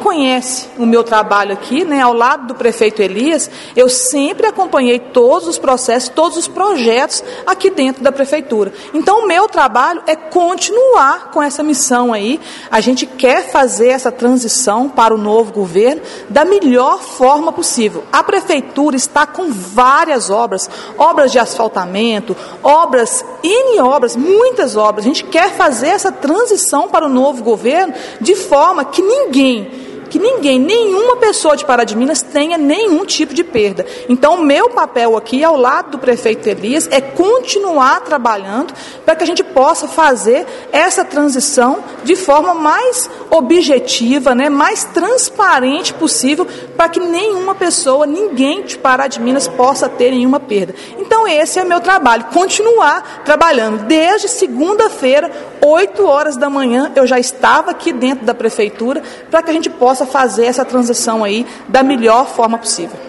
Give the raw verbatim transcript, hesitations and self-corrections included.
conhece o meu trabalho aqui, né, ao lado do prefeito Elias, eu sempre acompanhei todos os processos, todos os projetos aqui dentro da prefeitura. Então, o meu trabalho é continuar com essa missão aí. A gente quer fazer essa transição para o novo governo da melhor forma possível. A prefeitura está com várias obras, obras de asfaltamento, obras, N obras, muitas obras. A gente quer fazer essa transição para o novo governo de forma que ninguém, que ninguém, nenhuma pessoa de Pará de Minas tenha nenhum tipo de perda. Então, o meu papel aqui, ao lado do prefeito Elias, é continuar trabalhando para que a gente possa fazer essa transição de forma mais objetiva, né, mais transparente possível, para que nenhuma pessoa, ninguém de Pará de Minas possa ter nenhuma perda. Então, esse é o meu trabalho, continuar trabalhando. Desde segunda-feira, oito horas da manhã, eu já estava aqui dentro da prefeitura para que a gente possa fazer essa transição aí da melhor forma possível.